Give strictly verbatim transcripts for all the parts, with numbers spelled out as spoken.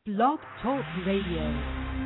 Blog Talk Radio.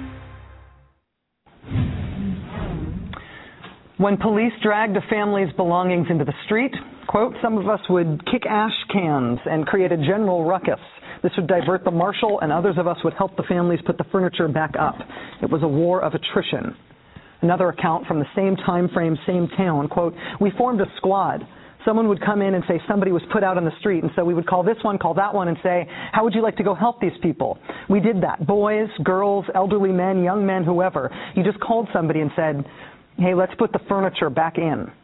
When police dragged a family's belongings into the street, quote, some of us would kick ash cans and create a general ruckus. This would divert the marshal, and others of us would help the families put the furniture back up. It was a war of attrition. Another account from the same time frame, same town, quote, we formed a squad. Someone would come in and say somebody was put out on the street, and so we would call this one, call that one, and say, how would you like to go help these people? We did that. Boys, girls, elderly men, young men, whoever. You just called somebody and said, hey, let's put the furniture back in.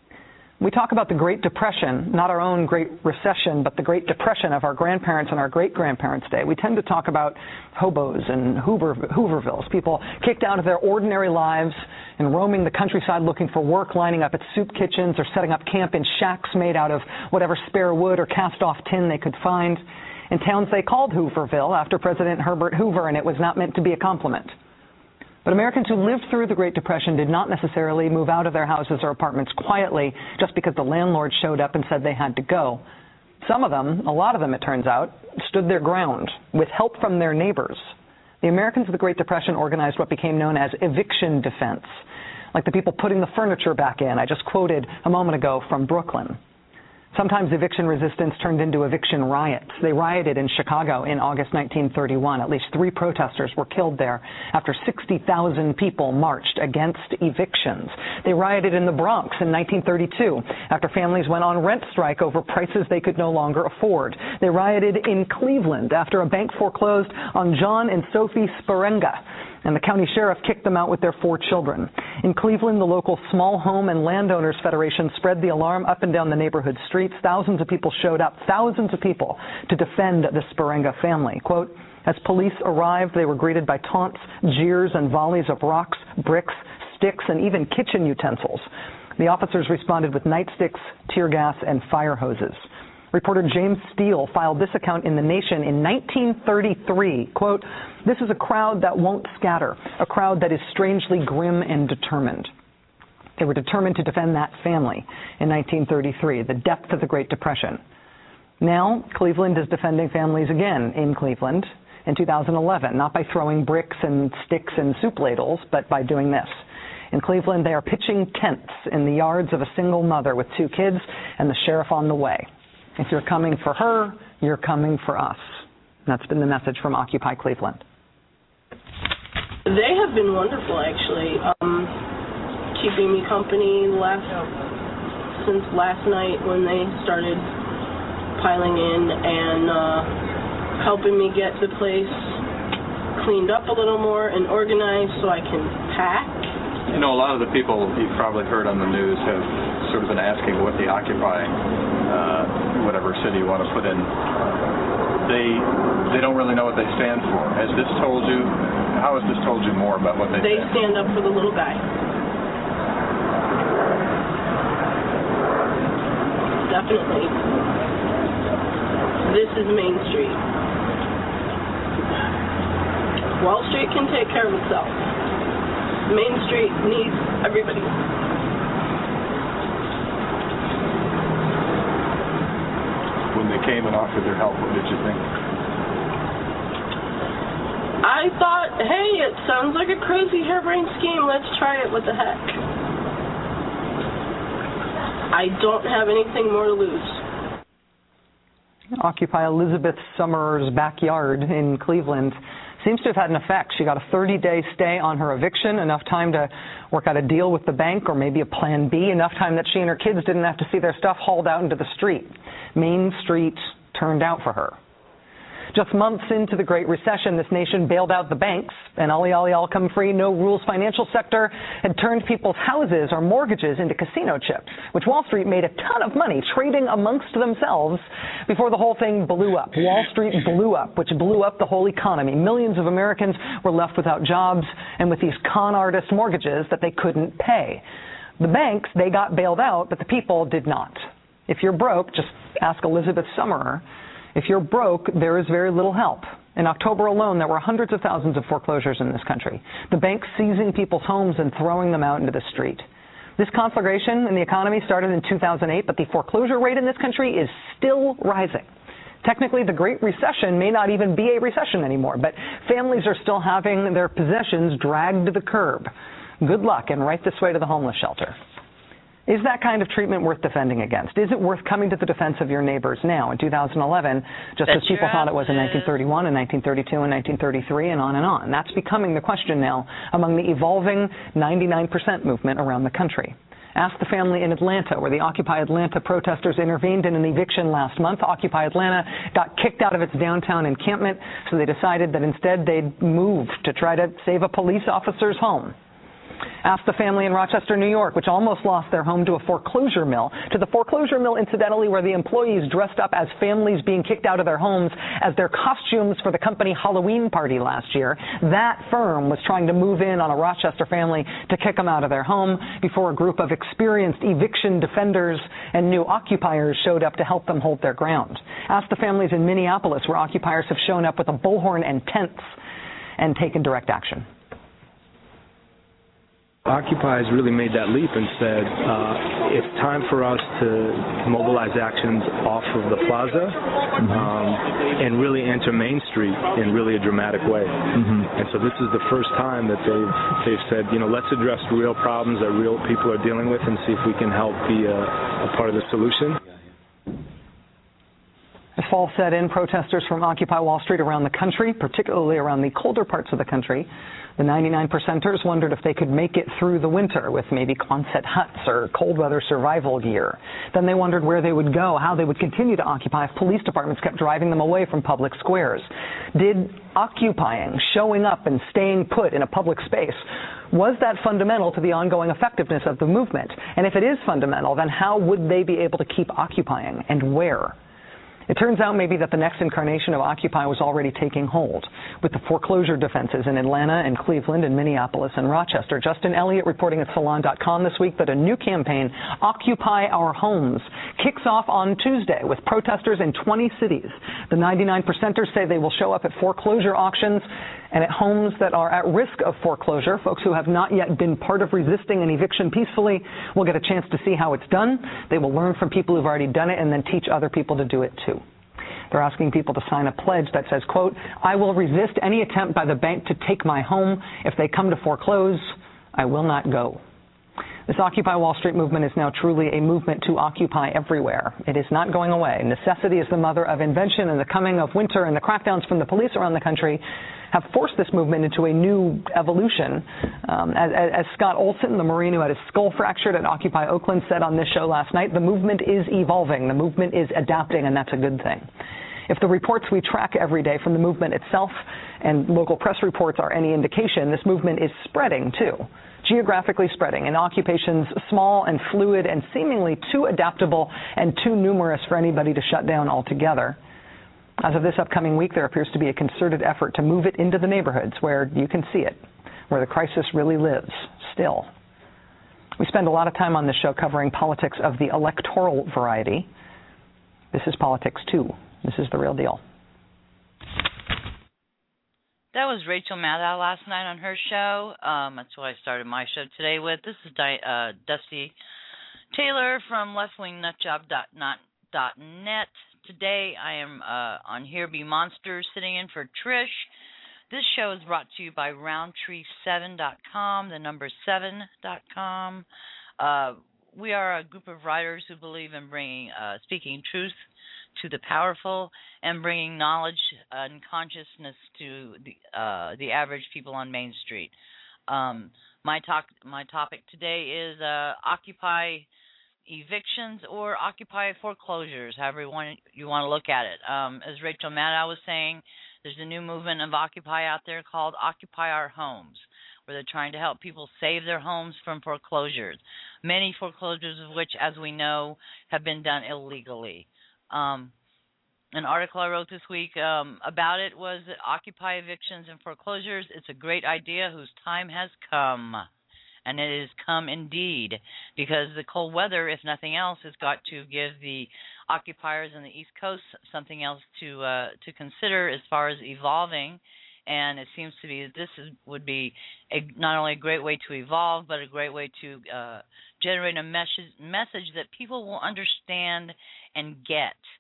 We talk about the Great Depression, not our own Great Recession, but the Great Depression of our grandparents and our great-grandparents' day. We tend to talk about hobos and Hoover, Hoovervilles, people kicked out of their ordinary lives and roaming the countryside looking for work, lining up at soup kitchens or setting up camp in shacks made out of whatever spare wood or cast-off tin they could find in towns they called Hooverville after President Herbert Hoover, and it was not meant to be a compliment. But Americans who lived through the Great Depression did not necessarily move out of their houses or apartments quietly just because the landlord showed up and said they had to go. Some of them, a lot of them it turns out, stood their ground with help from their neighbors. The Americans of the Great Depression organized what became known as eviction defense, like the people putting the furniture back in I just quoted a moment ago from Brooklyn. Sometimes eviction resistance turned into eviction riots. They rioted in Chicago in August nineteen thirty-one. At least three protesters were killed there after sixty thousand people marched against evictions. They rioted in the Bronx in nineteen thirty-two after families went on rent strike over prices they could no longer afford. They rioted in Cleveland after a bank foreclosed on John and Sophie Sperenga, and the county sheriff kicked them out with their four children. In Cleveland, the local Small Home and Landowners Federation spread the alarm up and down the neighborhood streets. Thousands of people showed up, thousands of people, to defend the Sperenga family. Quote, as police arrived, they were greeted by taunts, jeers, and volleys of rocks, bricks, sticks, and even kitchen utensils. The officers responded with nightsticks, tear gas, and fire hoses. Reporter James Steele filed this account in The Nation in nineteen thirty-three. Quote, this is a crowd that won't scatter, a crowd that is strangely grim and determined. They were determined to defend that family in nineteen thirty-three, the depth of the Great Depression. Now, Cleveland is defending families again in Cleveland in two thousand eleven, not by throwing bricks and sticks and soup ladles, but by doing this. In Cleveland, they are pitching tents in the yards of a single mother with two kids and the sheriff on the way. If you're coming for her, you're coming for us. That's been the message from Occupy Cleveland. They have been wonderful, actually, um, keeping me company last since last night when they started piling in and uh, helping me get the place cleaned up a little more and organized so I can pack. You know, a lot of the people you've probably heard on the news have sort of been asking what the Occupy, uh, whatever city you want to put in, they they don't really know what they stand for. Has this told you, how has this told you more about what they, they stand for? They stand up for the little guy. Definitely. This is Main Street. Wall Street can take care of itself. Main Street needs everybody. When they came and offered their help, what did you think? I thought, hey, it sounds like a crazy harebrained scheme. Let's try it. What the heck? I don't have anything more to lose. Occupy Elizabeth Summers' backyard in Cleveland seems to have had an effect. She got a thirty-day stay on her eviction, enough time to work out a deal with the bank or maybe a plan B, enough time that she and her kids didn't have to see their stuff hauled out into the street. Main Street turned out for her. Just months into the Great Recession, this nation bailed out the banks, and ollie ollie all come free, no rules financial sector had turned people's houses or mortgages into casino chips, which Wall Street made a ton of money trading amongst themselves before the whole thing blew up. Wall Street blew up, which blew up the whole economy. Millions of Americans were left without jobs and with these con artist mortgages that they couldn't pay. The banks, they got bailed out, but the people did not. If you're broke, just ask Elizabeth Summerer. If you're broke, there is very little help. In October alone, there were hundreds of thousands of foreclosures in this country. The banks seizing people's homes and throwing them out into the street. This conflagration in the economy started in two thousand eight, but the foreclosure rate in this country is still rising. Technically, the Great Recession may not even be a recession anymore, but families are still having their possessions dragged to the curb. Good luck, and right this way to the homeless shelter. Is that kind of treatment worth defending against? Is it worth coming to the defense of your neighbors now in two thousand eleven, just that as people thought it was in nineteen thirty-one and nineteen thirty-two and nineteen thirty-three and on and on? That's becoming the question now among the evolving ninety-nine percent movement around the country. Ask the family in Atlanta, where the Occupy Atlanta protesters intervened in an eviction last month. Occupy Atlanta got kicked out of its downtown encampment, so they decided that instead they'd move to try to save a police officer's home. Ask the family in Rochester, New York, which almost lost their home to a foreclosure mill, to the foreclosure mill, incidentally, where the employees dressed up as families being kicked out of their homes as their costumes for the company Halloween party last year. That firm was trying to move in on a Rochester family to kick them out of their home before a group of experienced eviction defenders and new occupiers showed up to help them hold their ground. Ask the families in Minneapolis, where occupiers have shown up with a bullhorn and tents and taken direct action. Occupy has really made that leap and said uh, it's time for us to mobilize actions off of the plaza mm-hmm. um, and really enter Main Street in really a dramatic way. Mm-hmm. And so this is the first time that they've they've said, you know, let's address real problems that real people are dealing with and see if we can help be a, a part of the solution. As fall set in, protesters from Occupy Wall Street around the country, particularly around the colder parts of the country, the ninety-nine percenters wondered if they could make it through the winter with maybe Quonset huts or cold weather survival gear. Then they wondered where they would go, how they would continue to occupy if police departments kept driving them away from public squares. Did occupying, showing up and staying put in a public space, was that fundamental to the ongoing effectiveness of the movement? And if it is fundamental, then how would they be able to keep occupying, and where? It turns out maybe that the next incarnation of Occupy was already taking hold, with the foreclosure defenses in Atlanta and Cleveland and Minneapolis and Rochester. Justin Elliott reporting at Salon dot com this week that a new campaign, Occupy Our Homes, kicks off on Tuesday with protesters in twenty cities. The ninety-nine percenters say they will show up at foreclosure auctions and at homes that are at risk of foreclosure. Folks who have not yet been part of resisting an eviction peacefully will get a chance to see how it's done. They will learn from people who've already done it and then teach other people to do it too. They're asking people to sign a pledge that says, quote, I will resist any attempt by the bank to take my home. If they come to foreclose, I will not go. This Occupy Wall Street movement is now truly a movement to occupy everywhere. It is not going away. Necessity is the mother of invention, and the coming of winter and the crackdowns from the police around the country have forced this movement into a new evolution. Um, as, as Scott Olson, the Marine who had his skull fractured at Occupy Oakland, said on this show last night, the movement is evolving, the movement is adapting, and that's a good thing. If the reports we track every day from the movement itself and local press reports are any indication, this movement is spreading too, geographically spreading in occupations small and fluid and seemingly too adaptable and too numerous for anybody to shut down altogether. As of this upcoming week, there appears to be a concerted effort to move it into the neighborhoods where you can see it, where the crisis really lives, still. We spend a lot of time on this show covering politics of the electoral variety. This is politics, too. This is the real deal. That was Rachel Maddow last night on her show. Um, that's what I started my show today with. This is Di- uh, Dusty Taylor from left wing nut job dot net. Today I am uh, on Here Be Monsters, sitting in for Trish. This show is brought to you by roundtree seven dot com, the number seven dot com. Uh, we are a group of writers who believe in bringing, uh, speaking truth to the powerful and bringing knowledge and consciousness to the uh, the average people on Main Street. Um, my talk, my topic today is uh, Occupy evictions or Occupy foreclosures, however you want, you want to look at it. Um, as Rachel Maddow was saying, there's a new movement of Occupy out there called Occupy Our Homes, where they're trying to help people save their homes from foreclosures, many foreclosures of which, as we know, have been done illegally. Um, an article I wrote this week um, about it was that Occupy evictions and foreclosures, it's a great idea whose time has come. And it has come indeed, because the cold weather, if nothing else, has got to give the occupiers on the East Coast something else to uh, to consider as far as evolving. And it seems to be that this is, would be a, not only a great way to evolve, but a great way to uh, generate a message, message that people will understand and get.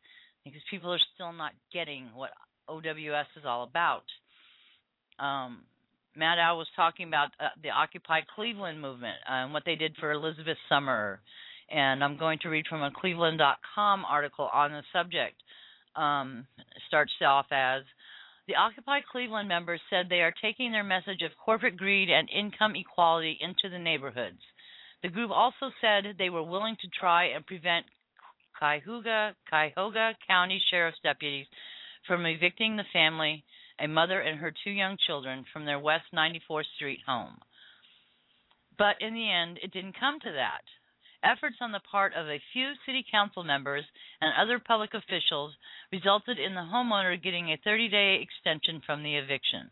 because people are still not getting what O W S is all about. Um, Maddow was talking about uh, the Occupy Cleveland movement uh, and what they did for Elizabeth Summerer. And I'm going to read from a Cleveland dot com article on the subject. Um, starts off as, the Occupy Cleveland members said they are taking their message of corporate greed and income equality into the neighborhoods. The group also said they were willing to try and prevent Cuyahoga, Cuyahoga County Sheriff's deputies from evicting the family, a mother and her two young children, from their West ninety-fourth Street home. But in the end, it didn't come to that. Efforts on the part of a few city council members and other public officials resulted in the homeowner getting a thirty-day extension from the eviction.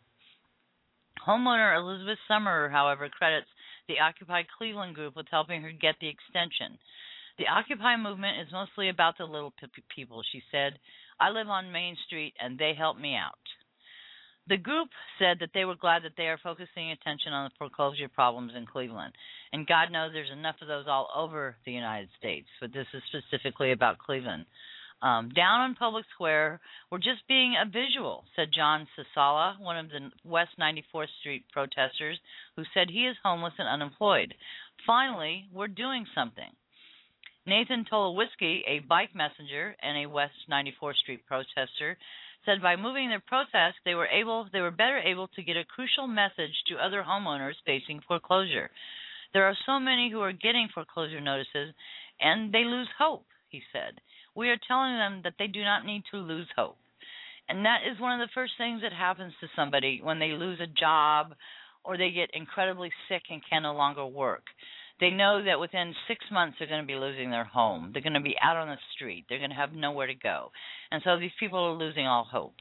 Homeowner Elizabeth Summerer, however, credits the Occupy Cleveland group with helping her get the extension. The Occupy movement is mostly about the little p- people, she said. I live on Main Street and they help me out. The group said that they were glad that they are focusing attention on the foreclosure problems in Cleveland. And God knows there's enough of those all over the United States, but this is specifically about Cleveland. Um, down on Public Square, we're just being a visual, said John Sasala, one of the West ninety-fourth Street protesters, who said he is homeless and unemployed. Finally, we're doing something. Nathan Tolowitzki, a bike messenger and a West ninety-fourth Street protester, said by moving their protest, they were able, they were better able to get a crucial message to other homeowners facing foreclosure. There are so many who are getting foreclosure notices, and they lose hope, he said. We are telling them that they do not need to lose hope. And that is one of the first things that happens to somebody when they lose a job or they get incredibly sick and can no longer work. They know that within six months they're going to be losing their home. They're going to be out on the street. They're going to have nowhere to go. And so these people are losing all hope.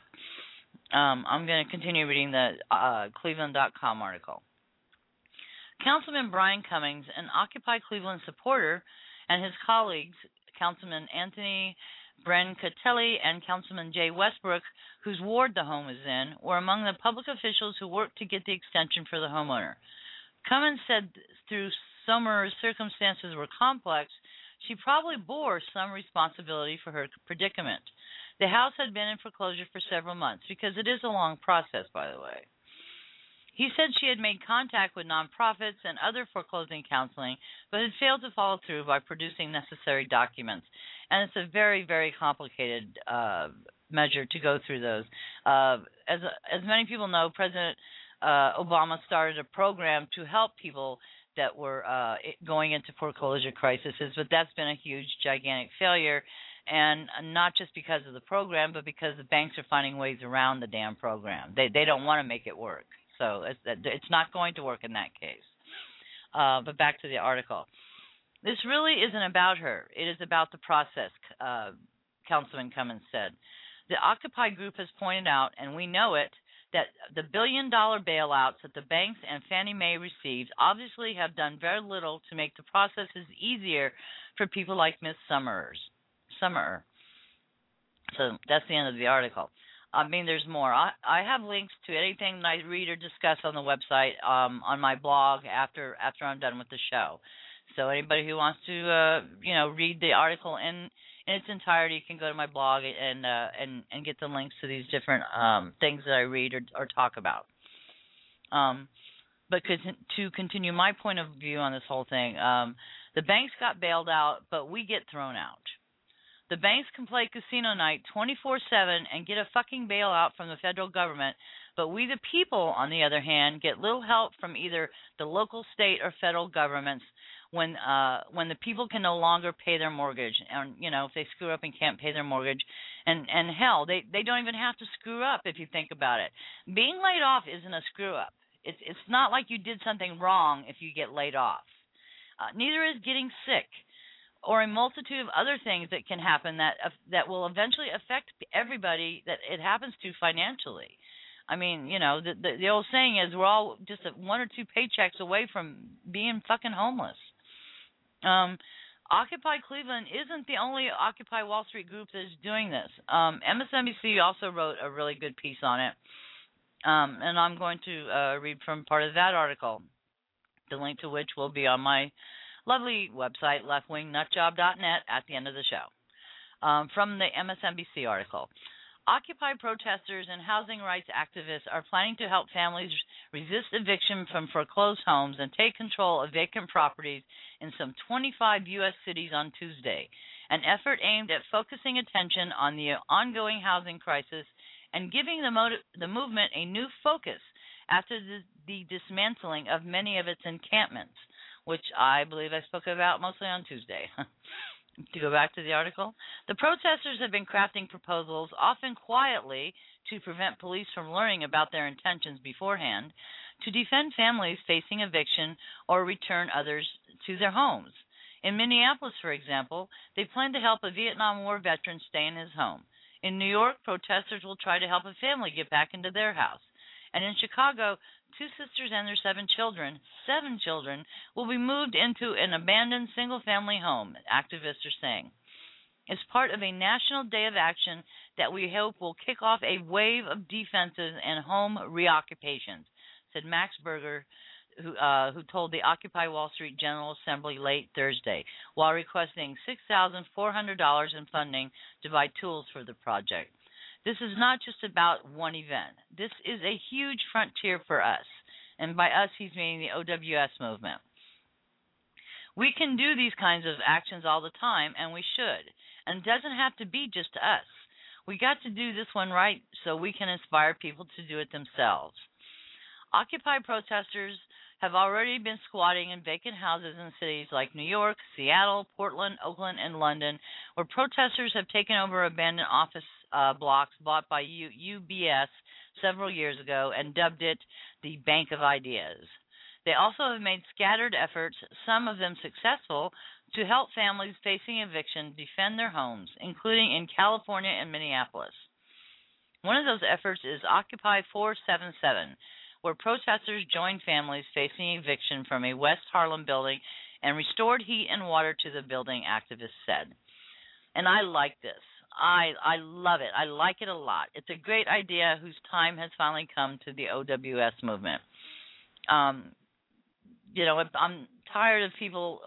Um, I'm going to continue reading the uh, Cleveland dot com article. Councilman Brian Cummings, an Occupy Cleveland supporter, and his colleagues, Councilman Anthony Brancatelli and Councilman Jay Westbrook, whose ward the home is in, were among the public officials who worked to get the extension for the homeowner. Cummings said through Summerer's circumstances were complex, she probably bore some responsibility for her predicament. The house had been in foreclosure for several months, because it is a long process, by the way. He said she had made contact with nonprofits and other foreclosing counseling, but had failed to follow through by producing necessary documents. And it's a very, very complicated uh, measure to go through those. Uh, as as many people know, President uh, Obama started a program to help people that were uh, going into foreclosure crises, but that's been a huge, gigantic failure, and not just because of the program, but because the banks are finding ways around the damn program. They they don't want to make it work, so it's, it's not going to work in that case. Uh, but back to the article. This really isn't about her. It is about the process, uh, Councilman Cummings said. The Occupy group has pointed out, and we know it, that the billion-dollar bailouts that the banks and Fannie Mae received obviously have done very little to make the processes easier for people like Miz Summerers. Summerer. So that's the end of the article. I mean, there's more. I, I have links to anything that I read or discuss on the website, um, on my blog after after I'm done with the show. So anybody who wants to, uh, you know, read the article in in its entirety can go to my blog and uh, and and get the links to these different um, things that I read or, or talk about. Um, but to continue my point of view on this whole thing, um, the banks got bailed out, but we get thrown out. The banks can play casino night twenty-four seven and get a fucking bailout from the federal government, but we the people, on the other hand, get little help from either the local, state, or federal governments when uh, when the people can no longer pay their mortgage. And, you know, if they screw up and can't pay their mortgage, and, and hell, they, they don't even have to screw up if you think about it. Being laid off isn't a screw up. It's, it's not like you did something wrong if you get laid off. Uh, neither is getting sick, or a multitude of other things that can happen that uh, that will eventually affect everybody that it happens to financially. I mean, you know, the, the, the old saying is we're all just a, one or two paychecks away from being fucking homeless. Um, Occupy Cleveland isn't the only Occupy Wall Street group that is doing this. Um, M S N B C also wrote a really good piece on it, um, and I'm going to uh, read from part of that article, the link to which will be on my lovely website, left wing nut job dot net, at the end of the show. um, from the M S N B C article. Occupy protesters and housing rights activists are planning to help families resist eviction from foreclosed homes and take control of vacant properties in some twenty-five U S cities on Tuesday, an effort aimed at focusing attention on the ongoing housing crisis and giving the, motiv- the movement a new focus after the, the dismantling of many of its encampments, which I believe I spoke about mostly on Tuesday. To go back to the article, the protesters have been crafting proposals, often quietly, to prevent police from learning about their intentions beforehand, to defend families facing eviction or return others to their homes. In Minneapolis, for example, they plan to help a Vietnam War veteran stay in his home. In New York, protesters will try to help a family get back into their house. And in Chicago, two sisters and their seven children, seven children, will be moved into an abandoned single-family home, activists are saying. As part of a national day of action that we hope will kick off a wave of defenses and home reoccupations, said Max Berger, who, uh, who told the Occupy Wall Street General Assembly late Thursday, while requesting six thousand four hundred dollars in funding to buy tools for the project. This is not just about one event. This is a huge frontier for us. And by us, he's meaning the O W S movement. We can do these kinds of actions all the time, and we should. And it doesn't have to be just us. We got to do this one right so we can inspire people to do it themselves. Occupy protesters have already been squatting in vacant houses in cities like New York, Seattle, Portland, Oakland, and London, where protesters have taken over abandoned office uh, blocks bought by U- UBS several years ago and dubbed it the Bank of Ideas. They also have made scattered efforts, some of them successful, to help families facing eviction defend their homes, including in California and Minneapolis. One of those efforts is Occupy four seven seven, where protesters joined families facing eviction from a West Harlem building and restored heat and water to the building, activists said. And I like this. I I love it. I like it a lot. It's a great idea whose time has finally come to the O W S movement. Um, you know, I'm tired of people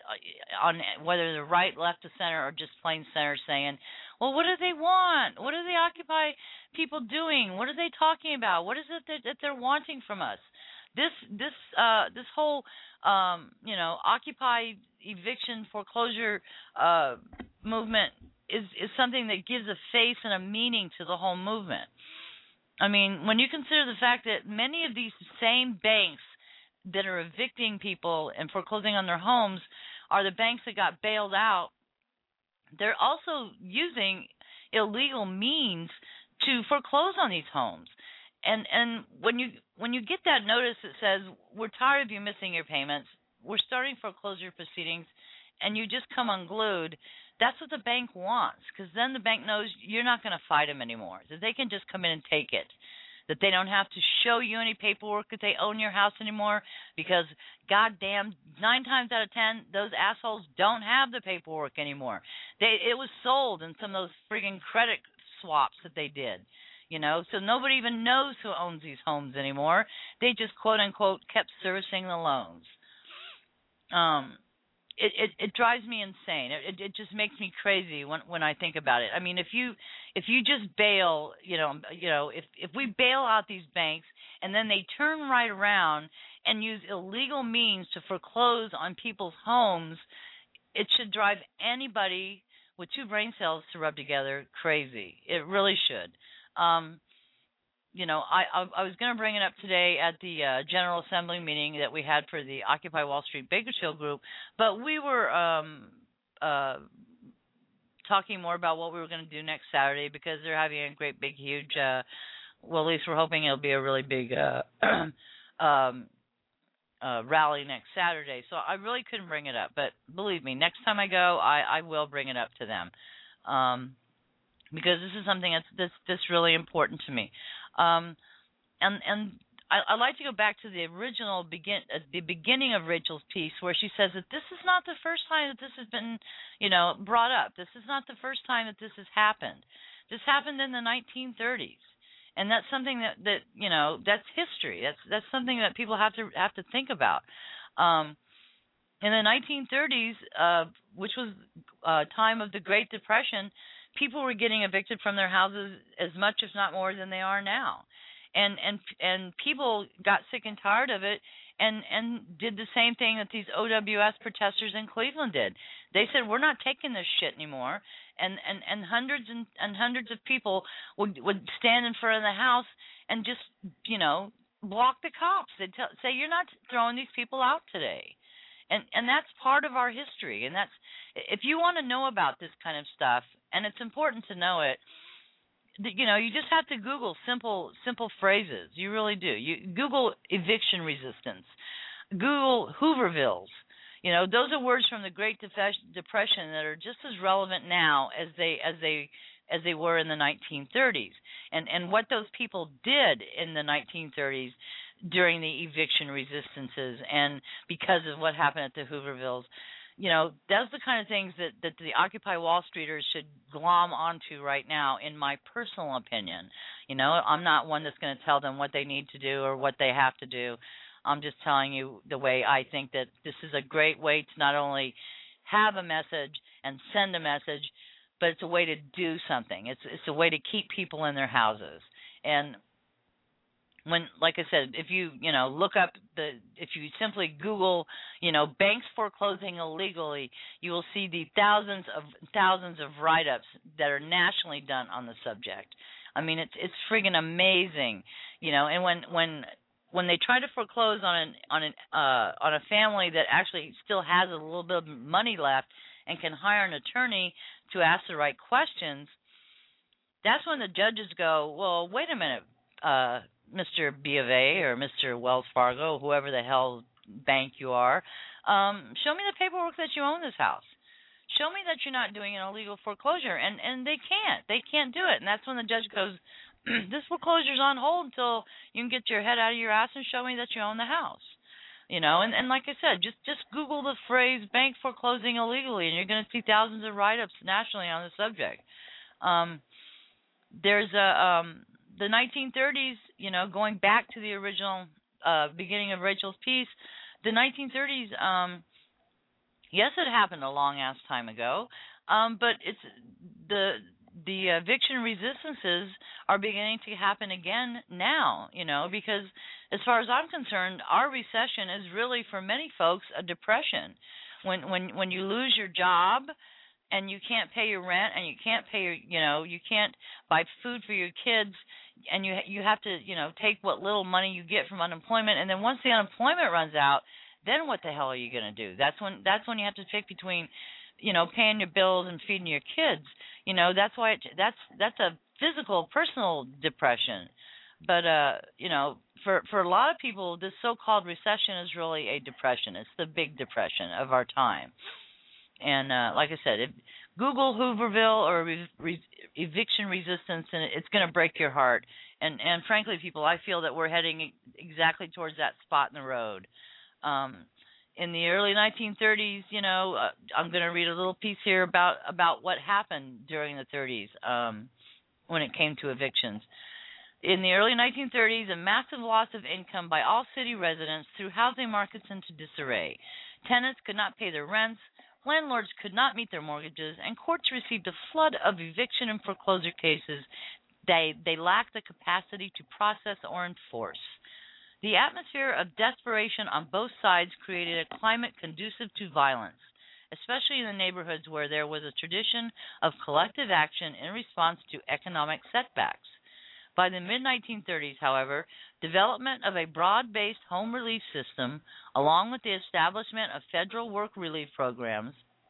on whether the right, left, or center, or just plain center saying, well, what do they want? What are the Occupy people doing? What are they talking about? What is it that, that they're wanting from us? This this uh, this whole um, you know Occupy eviction foreclosure uh, movement is is something that gives a face and a meaning to the whole movement. I mean, when you consider the fact that many of these same banks that are evicting people and foreclosing on their homes are the banks that got bailed out, they're also using illegal means to foreclose on these homes. And and when you when you get that notice that says, we're tired of you missing your payments, we're starting foreclosure proceedings, and you just come unglued, that's what the bank wants, because then the bank knows you're not going to fight them anymore, that they can just come in and take it, that they don't have to show you any paperwork that they own your house anymore, because goddamn, nine times out of ten, those assholes don't have the paperwork anymore. They it was sold in some of those friggin' credit swaps that they did, you know, so nobody even knows who owns these homes anymore. They just, quote-unquote, kept servicing the loans. Um... It, it it drives me insane. It, it it just makes me crazy when when I think about it. I mean, if you if you just bail, you know, you know, if if we bail out these banks and then they turn right around and use illegal means to foreclose on people's homes, it should drive anybody with two brain cells to rub together crazy. It really should. Um, You know, I I, I was going to bring it up today at the uh, General Assembly meeting that we had for the Occupy Wall Street Bakersfield group, but we were um, uh, talking more about what we were going to do next Saturday, because they're having a great big huge, uh, well, at least we're hoping it'll be a really big uh, um, uh, rally next Saturday. So I really couldn't bring it up, but believe me, next time I go, I, I will bring it up to them. Um, because this is something that's, that's, that's really important to me. Um, and and I, I like to go back to the original begin uh, the beginning of Rachel's piece, where she says that this is not the first time that this has been, you know, brought up. This is not the first time that this has happened. This happened in the nineteen thirties, and that's something that, that you know that's history. That's that's something that people have to have to think about. Um, in the nineteen thirties, uh, which was a time of the Great Depression, people were getting evicted from their houses as much, if not more, than they are now. And and and people got sick and tired of it, and, and did the same thing that these O W S protesters in Cleveland did. They said, we're not taking this shit anymore. And and, and hundreds and, and hundreds of people would would stand in front of the house and just, you know, block the cops. They'd tell, say, you're not throwing these people out today. And and that's part of our history. And that's, if you want to know about this kind of stuff, and it's important to know it, you know, you just have to Google simple simple phrases. You really do. You Google eviction resistance. Google Hoovervilles. You know, those are words from the Great Depression that are just as relevant now as they as they as they were in the nineteen thirties. And and what those people did in the nineteen thirties during the eviction resistances, and because of what happened at the Hoovervilles. You know, that's the kind of things that, that the Occupy Wall Streeters should glom onto right now, in my personal opinion. You know, I'm not one that's going to tell them what they need to do or what they have to do. I'm just telling you the way I think that this is a great way to not only have a message and send a message, but it's a way to do something. It's it's a way to keep people in their houses. And when, like I said, if you, you know, look up the, if you simply Google, you know, banks foreclosing illegally, you will see the thousands of thousands of write-ups that are nationally done on the subject. I mean, it's it's friggin' amazing, you know. And when when when they try to foreclose on an on an uh, on a family that actually still has a little bit of money left and can hire an attorney to ask the right questions, that's when the judges go, well, wait a minute. Uh, Mister B of A or Mister Wells Fargo, whoever the hell bank you are, um, show me the paperwork that you own this house. Show me that you're not doing an illegal foreclosure. And, and they can't. They can't do it. And that's when the judge goes, this foreclosure's on hold until you can get your head out of your ass and show me that you own the house. You know, and, and like I said, just, just Google the phrase bank foreclosing illegally, and you're going to see thousands of write-ups nationally on the subject. Um, there's a... Um, The nineteen thirties, you know, going back to the original uh, beginning of Rachel's piece, the nineteen thirties, um, yes, it happened a long-ass time ago, um, but it's the the eviction resistances are beginning to happen again now, you know, because as far as I'm concerned, our recession is really, for many folks, a depression. When when when you lose your job and you can't pay your rent and you can't pay your, you know, you can't buy food for your kids, and you you have to, you know, take what little money you get from unemployment, and then once the unemployment runs out, then what the hell are you going to do? That's when that's when you have to pick between, you know, paying your bills and feeding your kids. You know, that's why it, that's that's a physical, personal depression. But uh, you know, for for a lot of people, this so-called recession is really a depression. It's the big depression of our time. And uh, like I said, if Google Hooverville or re- re- eviction resistance, and it's going to break your heart. And and frankly, people, I feel that we're heading exactly towards that spot in the road. Um, in the early nineteen thirties, you know, uh, I'm going to read a little piece here about, about what happened during the thirties um, when it came to evictions. In the early nineteen thirties, a massive loss of income by all city residents threw housing markets into disarray. Tenants could not pay their rents. Landlords could not meet their mortgages, and courts received a flood of eviction and foreclosure cases they, they lacked the capacity to process or enforce. The atmosphere of desperation on both sides created a climate conducive to violence, especially in the neighborhoods where there was a tradition of collective action in response to economic setbacks. By the mid nineteen thirties, however, development of a broad-based home relief system, along with the establishment of federal work relief programs,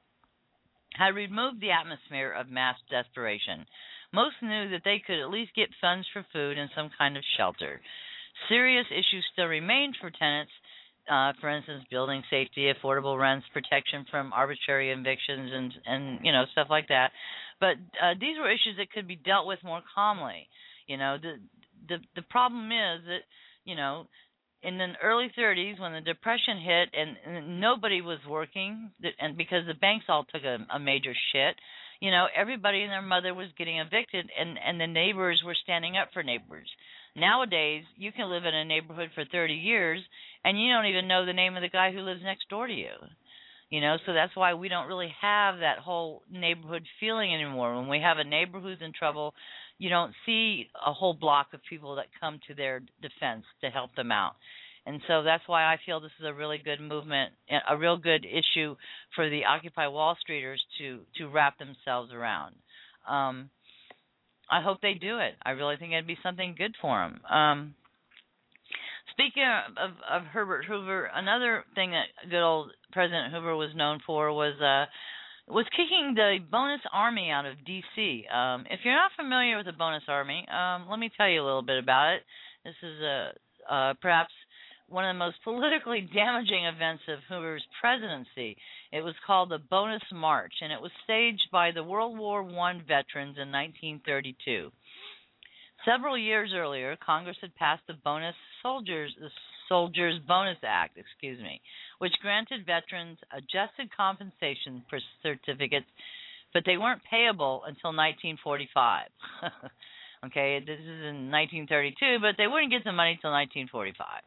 had removed the atmosphere of mass desperation. Most knew that they could at least get funds for food and some kind of shelter. Serious issues still remained for tenants, uh, for instance, building safety, affordable rents, protection from arbitrary evictions, and, and you know, stuff like that. But uh, these were issues that could be dealt with more calmly. You know, the the the problem is that, you know, in the early thirties when the Depression hit and, and nobody was working, and because the banks all took a, a major shit, you know, everybody and their mother was getting evicted, and, and the neighbors were standing up for neighbors. Nowadays, you can live in a neighborhood for thirty years, and you don't even know the name of the guy who lives next door to you. You know, so that's why we don't really have that whole neighborhood feeling anymore. When we have a neighbor who's in trouble, you don't see a whole block of people that come to their defense to help them out. And so that's why I feel this is a really good movement, a real good issue for the Occupy Wall Streeters to, to wrap themselves around. Um, I hope they do it. I really think it'd be something good for them. Um, speaking of, of Herbert Hoover, another thing that good old President Hoover was known for was uh, was kicking the Bonus Army out of D C Um, if you're not familiar with the Bonus Army, um, let me tell you a little bit about it. This is a uh, perhaps one of the most politically damaging events of Hoover's presidency. It was called the Bonus March, and it was staged by the World War One veterans in nineteen thirty-two. Several years earlier, Congress had passed the Bonus Soldiers, the Soldiers Bonus Act, excuse me, which granted veterans adjusted compensation for certificates, but they weren't payable until nineteen forty-five. Okay, this is in nineteen thirty-two, but they wouldn't get the money until nineteen forty-five.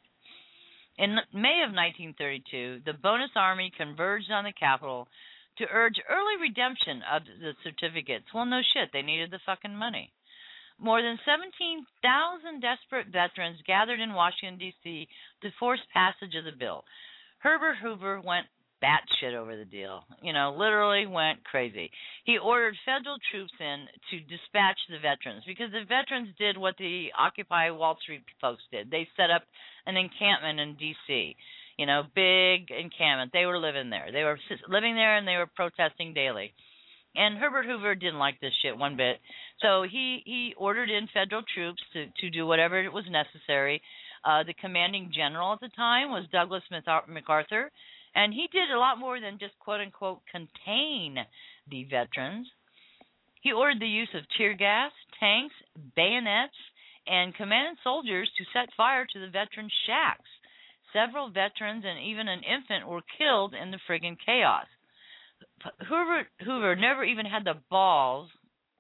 In May of nineteen thirty-two, the Bonus Army converged on the Capitol to urge early redemption of the certificates. Well, no shit, they needed the fucking money. More than seventeen thousand desperate veterans gathered in Washington, D C to force passage of the bill. Herbert Hoover went batshit over the deal. You know, literally went crazy. He ordered federal troops in to dispatch the veterans because the veterans did what the Occupy Wall Street folks did. They set up an encampment in D C, you know, big encampment. They were living there. They were living there and they were protesting daily. And Herbert Hoover didn't like this shit one bit. So he, he ordered in federal troops to, to do whatever was necessary. Uh, the commanding general at the time was Douglas MacArthur. And he did a lot more than just, quote-unquote, contain the veterans. He ordered the use of tear gas, tanks, bayonets, and commanded soldiers to set fire to the veterans' shacks. Several veterans and even an infant were killed in the friggin' chaos. Hoover, Hoover never even had the balls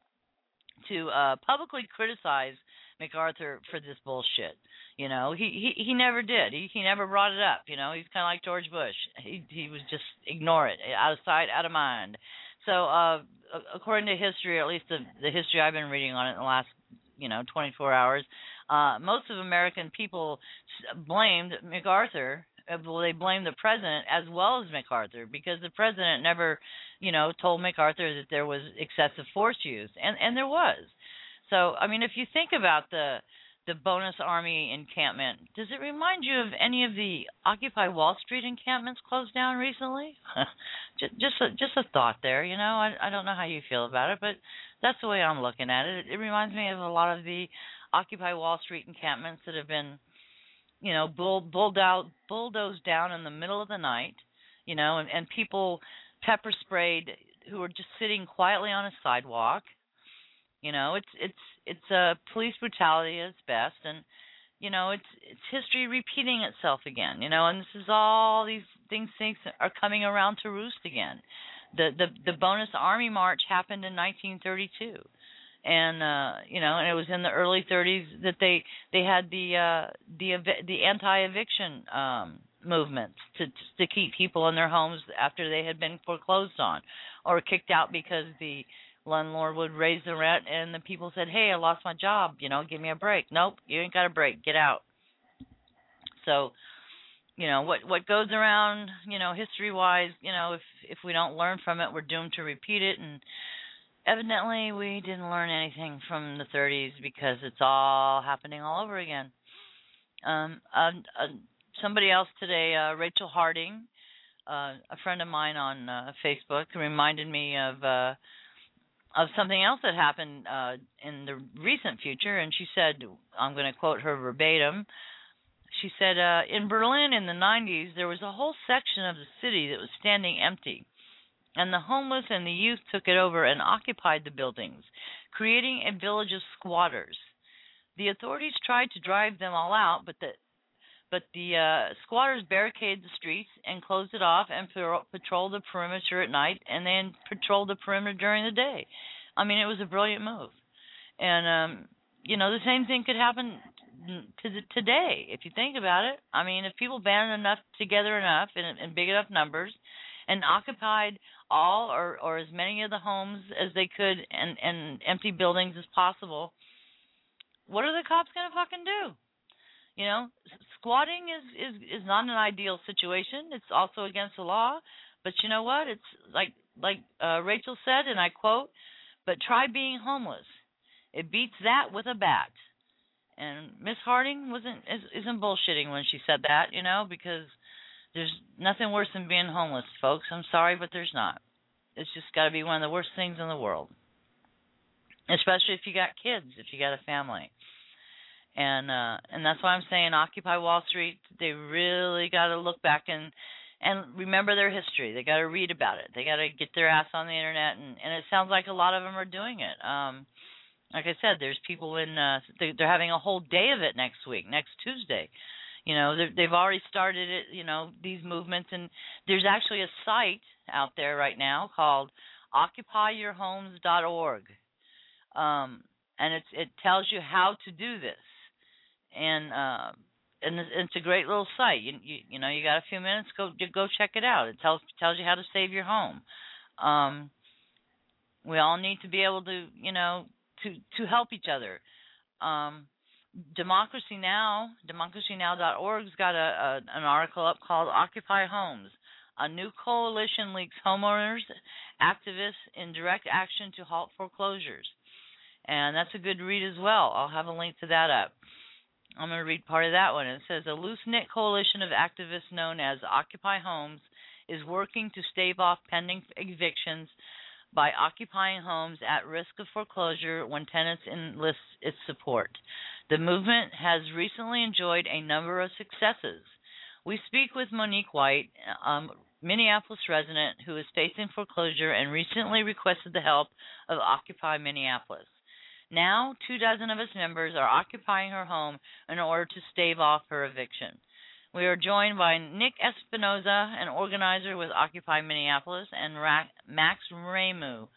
to uh, publicly criticize MacArthur for this bullshit. You know, he, he, he never did. He he never brought it up. You know, he's kind of like George Bush. He he was just ignore it, out of sight, out of mind. So, uh, according to history, or at least the the history I've been reading on it in the last, you know, twenty-four hours, uh, most of American people blamed MacArthur. Well, they blamed the president as well as MacArthur because the president never, you know, told MacArthur that there was excessive force used, and and there was. So, I mean, if you think about the the Bonus Army encampment, does it remind you of any of the Occupy Wall Street encampments closed down recently? just just a, just a thought there, you know. I I don't know how you feel about it, but that's the way I'm looking at it. It, it reminds me of a lot of the Occupy Wall Street encampments that have been, you know, bull, bulldozed, bulldozed down in the middle of the night, you know, and, and people pepper sprayed who were just sitting quietly on a sidewalk. You know, it's it's it's a uh, police brutality at its best, and you know, it's it's history repeating itself again. You know, and this is all these things things are coming around to roost again. The the the Bonus Army March happened in nineteen thirty-two, and uh, you know, and it was in the early thirties that they they had the uh, the the anti-eviction um, movements to to keep people in their homes after they had been foreclosed on or kicked out because the landlord would raise the rent, and the people said, "Hey, I lost my job. You know, give me a break." Nope, you ain't got a break. Get out. So, you know, what what goes around, you know, history-wise, you know, if if we don't learn from it, we're doomed to repeat it. And evidently, we didn't learn anything from the thirties because it's all happening all over again. Um, uh, uh, somebody else today, uh, Rachel Harding, uh, a friend of mine on uh, Facebook, reminded me of. Uh, of something else that happened uh, in the recent future, and she said, I'm going to quote her verbatim, she said, uh, in Berlin in the nineties, there was a whole section of the city that was standing empty, and the homeless and the youth took it over and occupied the buildings, creating a village of squatters. The authorities tried to drive them all out, but the But the uh, squatters barricaded the streets and closed it off and patrolled the perimeter at night and then patrolled the perimeter during the day. I mean, it was a brilliant move. And, um, you know, the same thing could happen to the, today, if you think about it. I mean, if people band enough together enough in, in big enough numbers and occupied all or, or as many of the homes as they could and, and empty buildings as possible, what are the cops going to fucking do? You know, squatting is, is, is not an ideal situation. It's also against the law. But you know what? It's like like uh, Rachel said, and I quote, "But try being homeless. It beats that with a bat." And Miss Harding wasn't isn't bullshitting when she said that, you know, because there's nothing worse than being homeless, folks. I'm sorry, but there's not. It's just got to be one of the worst things in the world, especially if you got kids, if you got a family. And uh, and that's why I'm saying Occupy Wall Street. They really got to look back and and remember their history. They got to read about it. They got to get their ass on the internet, and, and it sounds like a lot of them are doing it. Um, like I said, there's people in. Uh, they, they're having a whole day of it next week, next Tuesday. You know, they've already started it. You know, these movements, and there's actually a site out there right now called occupy your homes dot org, um, and it's, it tells you how to do this. And uh, and it's a great little site. You you, you know, you got a few minutes, go go check it out. It tells tells you how to save your home. Um, we all need to be able to, you know, to to help each other. Um, Democracy Now, democracy now dot org's got a, a an article up called Occupy Homes. A new coalition leads homeowners, activists in direct action to halt foreclosures. And that's a good read as well. I'll have a link to that up. I'm going to read part of that one. It says, a loose-knit coalition of activists known as Occupy Homes is working to stave off pending evictions by occupying homes at risk of foreclosure when tenants enlist its support. The movement has recently enjoyed a number of successes. We speak with Monique White, a Minneapolis resident who is facing foreclosure and recently requested the help of Occupy Minneapolis. Now, two dozen of its members are occupying her home in order to stave off her eviction. We are joined by Nick Espinoza, an organizer with Occupy Minneapolis, and Ra- Max Ramu,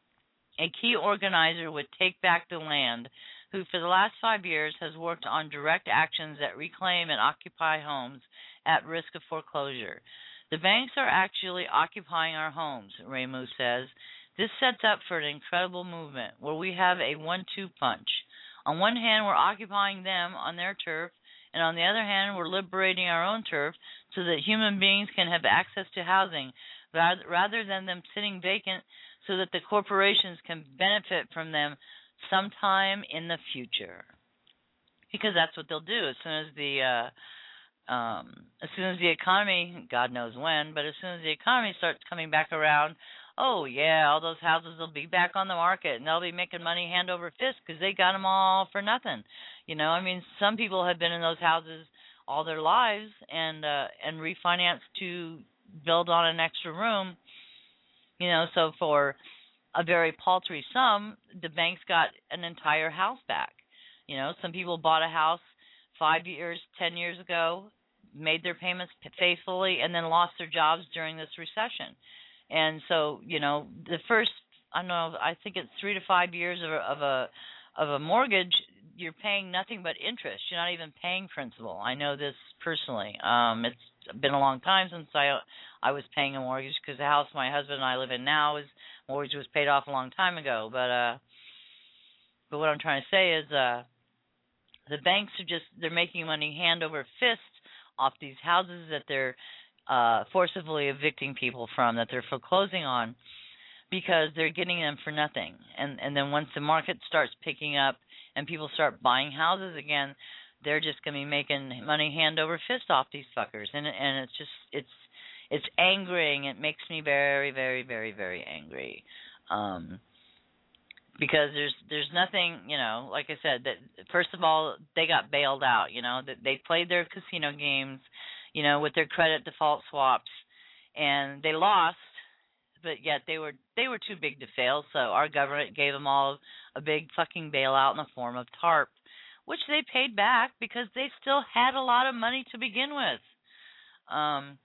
a key organizer with Take Back the Land, who for the last five years has worked on direct actions that reclaim and occupy homes at risk of foreclosure. The banks are actually occupying our homes, Ramu says. This sets up for an incredible movement where we have a one two punch. On one hand, we're occupying them on their turf, and on the other hand, we're liberating our own turf so that human beings can have access to housing rather than them sitting vacant so that the corporations can benefit from them sometime in the future. Because that's what they'll do as soon as the uh, um, as soon as the economy, God knows when, but as soon as the economy starts coming back around, oh, yeah, all those houses will be back on the market, and they'll be making money hand over fist because they got them all for nothing. You know, I mean, some people have been in those houses all their lives and uh, and refinanced to build on an extra room. You know, so for a very paltry sum, the bank's got an entire house back. You know, some people bought a house five years, ten years ago, made their payments faithfully, and then lost their jobs during this recession. And so, you know, the first, I don't know, I think it's three to five years of a, of a of a mortgage, you're paying nothing but interest. You're not even paying principal. I know this personally. Um, it's been a long time since I I was paying a mortgage because the house my husband and I live in now is mortgage was paid off a long time ago. But uh, but what I'm trying to say is uh, the banks are just they're making money hand over fist off these houses that they're Uh, forcibly evicting people from, that they're foreclosing on, because they're getting them for nothing. And and then once the market starts picking up and people start buying houses again, they're just going to be making money hand over fist off these fuckers. And and it's just it's it's angering. It makes me very very very very angry. Um, because there's there's nothing, you know, like I said, that first of all they got bailed out. You know, that they played their casino games, you know, with their credit default swaps, and they lost, but yet they were they were too big to fail, so our government gave them all a big fucking bailout in the form of TARP, which they paid back because they still had a lot of money to begin with. Um,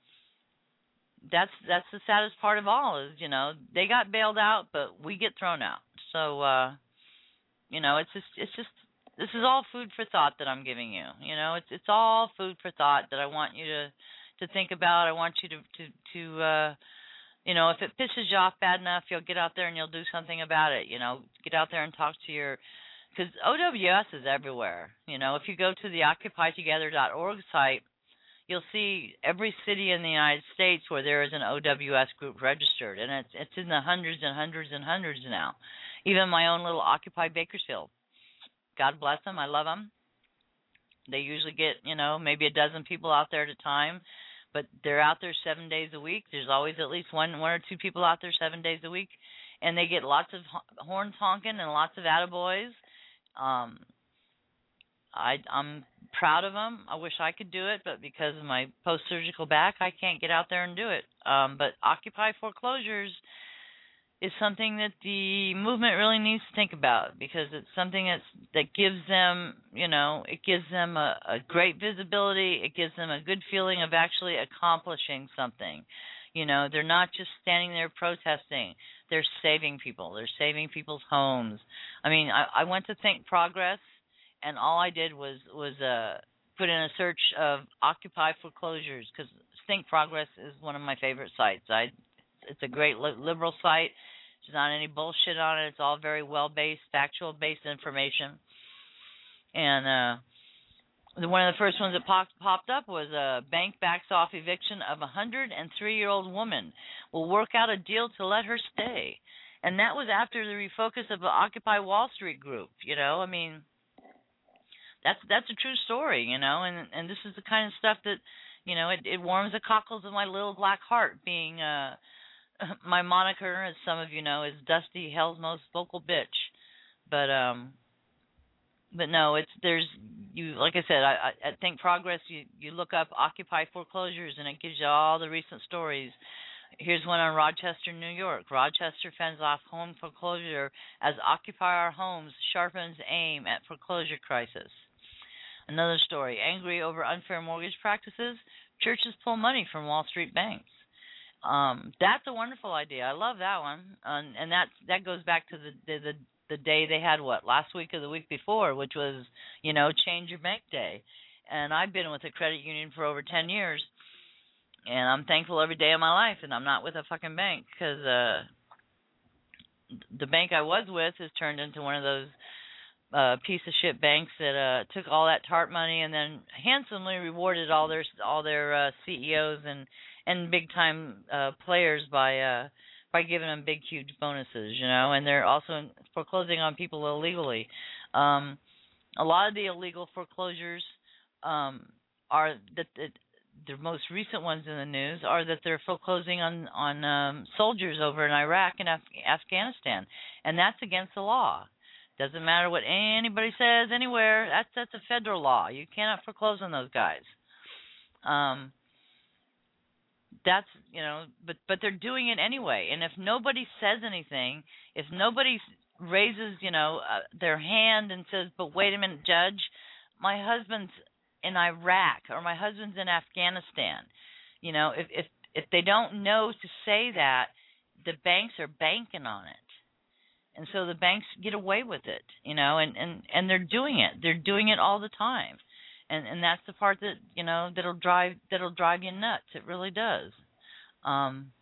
that's that's the saddest part of all is, you know, they got bailed out, but we get thrown out. So, uh, you know, it's just it's just this is all food for thought that I'm giving you. You know, it's it's all food for thought that I want you to, to think about. I want you to to to uh, you know, if it pisses you off bad enough, you'll get out there and you'll do something about it. You know, get out there and talk to your, because O W S is everywhere. You know, if you go to the occupy together dot org site, you'll see every city in the United States where there is an O W S group registered, and it's it's in the hundreds and hundreds and hundreds now. Even my own little Occupy Bakersfield. God bless them. I love them. They usually get, you know, maybe a dozen people out there at a time, but they're out there seven days a week. There's always at least one, one or two people out there seven days a week, and they get lots of horns honking and lots of attaboys. Um, I, I'm proud of them. I wish I could do it, but because of my post-surgical back, I can't get out there and do it. Um, but Occupy Foreclosures is something that the movement really needs to think about, because it's something that's, that gives them, you know, it gives them a, a great visibility. It gives them a good feeling of actually accomplishing something. You know, they're not just standing there protesting. They're saving people. They're saving people's homes. I mean, I, I went to Think Progress, and all I did was was uh, put in a search of Occupy Foreclosures, because Think Progress is one of my favorite sites. I, it's a great li- liberal site. There's not any bullshit on it. It's all very well-based, factual-based information. And uh, the, one of the first ones that popped, popped up was a bank backs off eviction of a one hundred three-year-old woman. Will work out a deal to let her stay. And that was after the refocus of the Occupy Wall Street group. You know, I mean, that's that's a true story, you know, and and this is the kind of stuff that, you know, it, it warms the cockles of my little black heart, being uh, my moniker, as some of you know, is Dusty, Hell's Most Vocal Bitch. But um, but no, it's there's you like I said, I, I, at Think Progress, you you look up Occupy Foreclosures, and it gives you all the recent stories. Here's one on Rochester, New York. Rochester fends off home foreclosure as Occupy Our Homes sharpens aim at foreclosure crisis. Another story, angry over unfair mortgage practices, churches pull money from Wall Street banks. Um, that's a wonderful idea. I love that one. Um, and that that goes back to the, the the the day they had, what, last week or the week before, which was, you know, Change Your Bank Day. And I've been with a credit union for over ten years, and I'm thankful every day of my life, and I'm not with a fucking bank, because uh, the bank I was with has turned into one of those uh, piece of shit banks that uh, took all that TARP money and then handsomely rewarded all their all their uh, C E Os and and big time uh, players by uh, by giving them big huge bonuses, you know. And they're also foreclosing on people illegally. Um, a lot of the illegal foreclosures um, are that. that the most recent ones in the news are that they're foreclosing on on um, soldiers over in Iraq and Af- Afghanistan, and that's against the law. Doesn't matter what anybody says anywhere. That's that's a federal law. You cannot foreclose on those guys. Um, that's you know, but but they're doing it anyway. And if nobody says anything, if nobody raises you know uh, their hand and says, "But wait a minute, Judge, my husband's in Iraq or my husband's in Afghanistan," you know, if if if they don't know to say that, the banks are banking on it, and so the banks get away with it, you know, and and and they're doing it. They're doing it all the time, and and that's the part that you know that'll drive that'll drive you nuts. It really does. Um,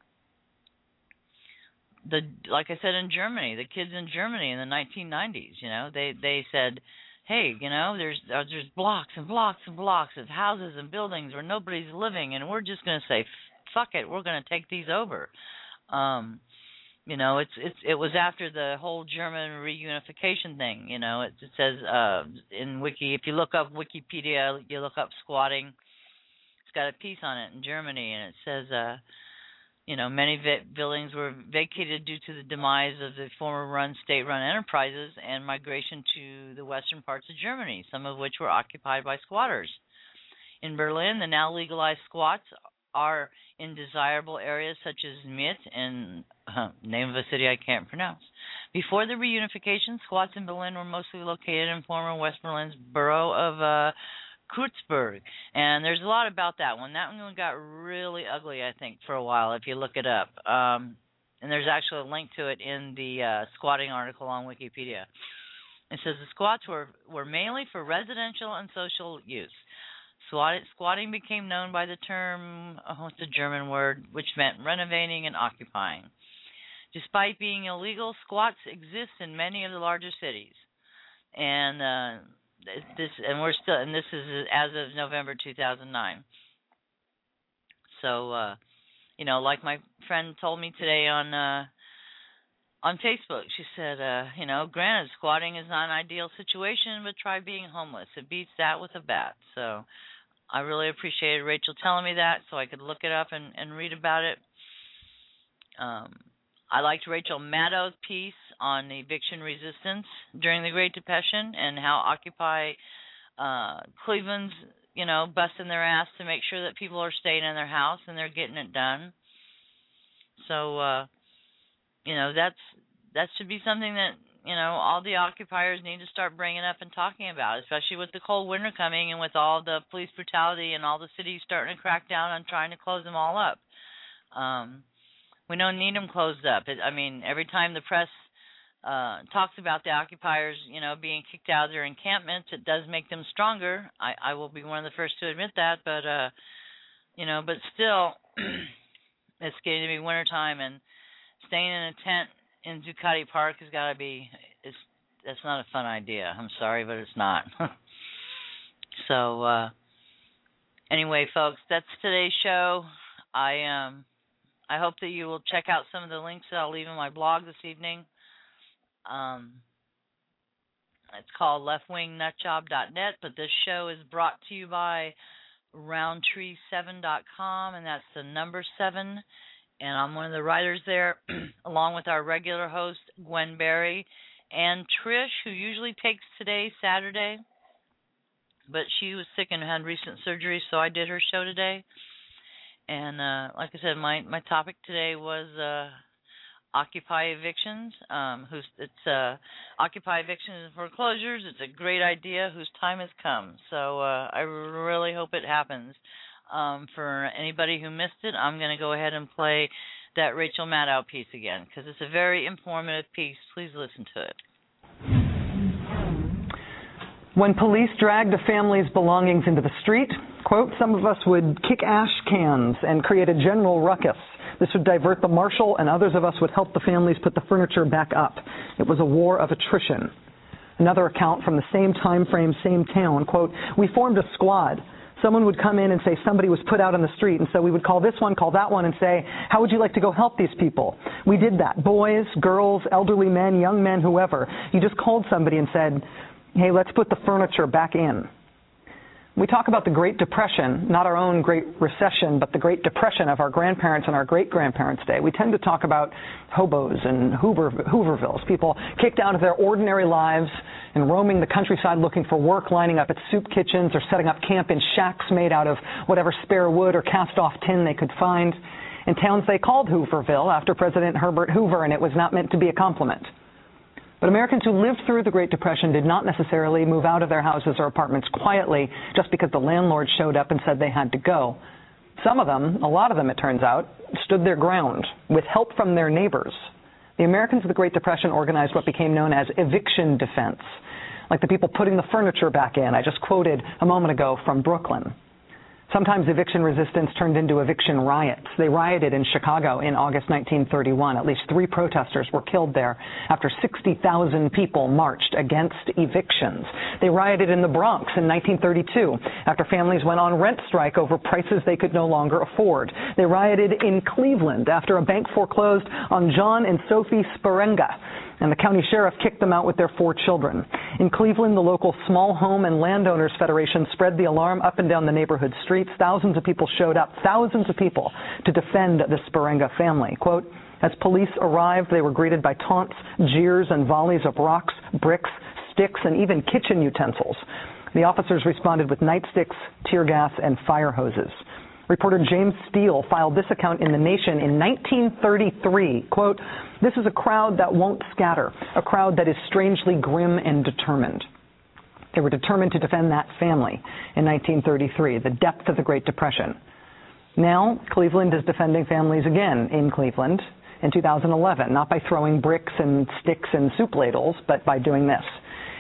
the like I said in Germany, the kids in Germany in the nineteen nineties, you know, they they said, hey, you know, there's uh, there's blocks and blocks and blocks of houses and buildings where nobody's living, and we're just going to say, fuck it, we're going to take these over. Um, you know, it's it's it was after the whole German reunification thing. You know, it, it says uh, in Wiki, if you look up Wikipedia, you look up squatting. It's got a piece on it in Germany, and it says, uh, you know, many vi- buildings were vacated due to the demise of the former run state-run enterprises and migration to the western parts of Germany, some of which were occupied by squatters. In Berlin, the now legalized squats are in desirable areas such as Mitte and uh, name of a city I can't pronounce. Before the reunification, squats in Berlin were mostly located in former West Berlin's borough of uh, Kreuzberg, and there's a lot about that one. That one got really ugly, I think, for a while, if you look it up. Um, and there's actually a link to it in the uh, squatting article on Wikipedia. It says the squats were, were mainly for residential and social use. squat- squatting became known by the term, oh, it's a German word, which meant renovating and occupying. Despite being illegal, squats exist in many of the larger cities, and uh, this, and we're still, and this is as of November two thousand nine. So, uh, you know, like my friend told me today on uh, on Facebook, she said, uh, you know, granted, squatting is not an ideal situation, but try being homeless. It beats that with a bat. So I really appreciated Rachel telling me that so I could look it up and, and read about it. Um, I liked Rachel Maddow's piece on eviction resistance during the Great Depression and how Occupy uh, Cleveland's, you know, busting their ass to make sure that people are staying in their house and they're getting it done. So, uh, you know, that's that should be something that, you know, all the occupiers need to start bringing up and talking about, especially with the cold winter coming and with all the police brutality and all the cities starting to crack down on trying to close them all up. Um, we don't need them closed up. It, I mean, every time the press uh, talks about the occupiers, you know, being kicked out of their encampments, it does make them stronger. I, I will be one of the first to admit that, but, uh, you know, but still, it's getting to be wintertime, and staying in a tent in Zuccotti Park has got to be, it's, that's not a fun idea. I'm sorry, but it's not. So, uh, anyway, folks, that's today's show. I um, I hope that you will check out some of the links that I'll leave in my blog this evening. Um, it's called left wing nut job dot net, but this show is brought to you by roundtree seven dot com, and that's the number seven. And I'm one of the writers there, along with our regular host, Gwen Berry, and Trish, who usually takes today, Saturday. But she was sick and had recent surgery, so I did her show today. And uh, like I said, my, my topic today was uh, Occupy Evictions. Um, who's, it's uh, Occupy Evictions and Foreclosures. It's a great idea whose time has come. So uh, I really hope it happens. Um, for anybody who missed it, I'm going to go ahead and play that Rachel Maddow piece again, because it's a very informative piece. Please listen to it. When police dragged a family's belongings into the street, quote, some of us would kick ash cans and create a general ruckus. This would divert the marshal, and others of us would help the families put the furniture back up. It was a war of attrition. Another account from the same time frame, same town, quote, we formed a squad. Someone would come in and say somebody was put out on the street, and so we would call this one, call that one, and say, how would you like to go help these people? We did that. Boys, girls, elderly men, young men, whoever. You just called somebody and said, hey, let's put the furniture back in. We talk about the Great Depression, not our own Great Recession, but the Great Depression of our grandparents and our great-grandparents' day. We tend to talk about hobos and Hoover, Hoovervilles, people kicked out of their ordinary lives and roaming the countryside looking for work, lining up at soup kitchens or setting up camp in shacks made out of whatever spare wood or cast-off tin they could find, in towns they called Hooverville after President Herbert Hoover, and it was not meant to be a compliment. But Americans who lived through the Great Depression did not necessarily move out of their houses or apartments quietly just because the landlord showed up and said they had to go. Some of them, a lot of them it turns out, stood their ground with help from their neighbors. The Americans of the Great Depression organized what became known as eviction defense, like the people putting the furniture back in I just quoted a moment ago from Brooklyn. Sometimes eviction resistance turned into eviction riots. They rioted in Chicago in August nineteen thirty-one. At least three protesters were killed there after sixty thousand people marched against evictions. They rioted in the Bronx in nineteen thirty-two after families went on rent strike over prices they could no longer afford. They rioted in Cleveland after a bank foreclosed on John and Sophie Sperenga, and the county sheriff kicked them out with their four children. In Cleveland, the local Small Home and Landowners Federation spread the alarm up and down the neighborhood streets. Thousands of people showed up, thousands of people, to defend the Sperenga family. Quote, as police arrived, they were greeted by taunts, jeers, and volleys of rocks, bricks, sticks, and even kitchen utensils. The officers responded with nightsticks, tear gas, and fire hoses. Reporter James Steele filed this account in The Nation in nineteen thirty-three. Quote, this is a crowd that won't scatter, a crowd that is strangely grim and determined. They were determined to defend that family in nineteen thirty-three, the depth of the Great Depression. Now, Cleveland is defending families again in Cleveland in two thousand eleven, not by throwing bricks and sticks and soup ladles, but by doing this.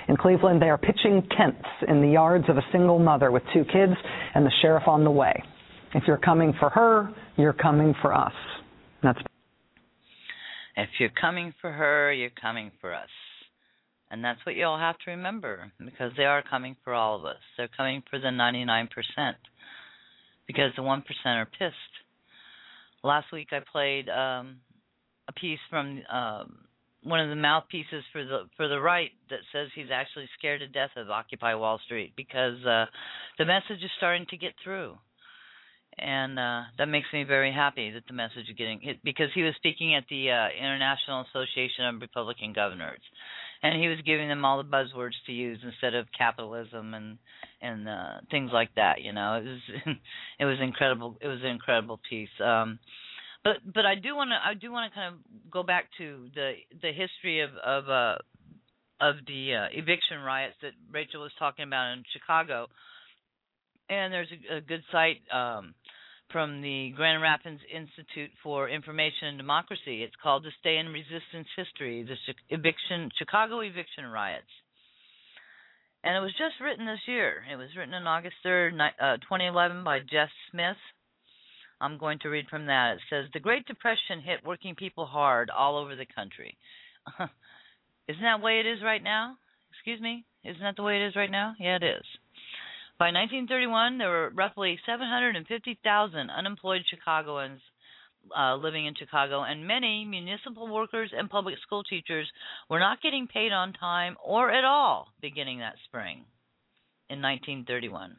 In Cleveland, they are pitching tents in the yards of a single mother with two kids and the sheriff on the way. If you're coming for her, you're coming for us. That's If you're coming for her, you're coming for us. And that's what you all have to remember, because they are coming for all of us. They're coming for the ninety-nine percent, because the one percent are pissed. Last week I played um, a piece from um, one of the mouthpieces for the for the right that says he's actually scared to death of Occupy Wall Street, because uh, the message is starting to get through. And uh, that makes me very happy that the message is getting hit, because he was speaking at the uh, International Association of Republican Governors, and he was giving them all the buzzwords to use instead of capitalism and and uh, things like that. You know, it was it was incredible. It was an incredible piece. Um, but but I do want to I do want to kind of go back to the the history of of uh, of the uh, eviction riots that Rachel was talking about in Chicago. And there's a, a good site um, from the Grand Rapids Institute for Information and Democracy. It's called "This Day in Resistance History: The Eviction Chicago Eviction Riots." And it was just written this year. It was written on August third, uh, twenty eleven by Jess Smith. I'm going to read from that. It says, "The Great Depression hit working people hard all over the country." Isn't that the way it is right now? Excuse me? Isn't that the way it is right now? Yeah, it is. By nineteen thirty-one, there were roughly seven hundred fifty thousand unemployed Chicagoans uh, living in Chicago, and many municipal workers and public school teachers were not getting paid on time or at all beginning that spring in nineteen thirty-one.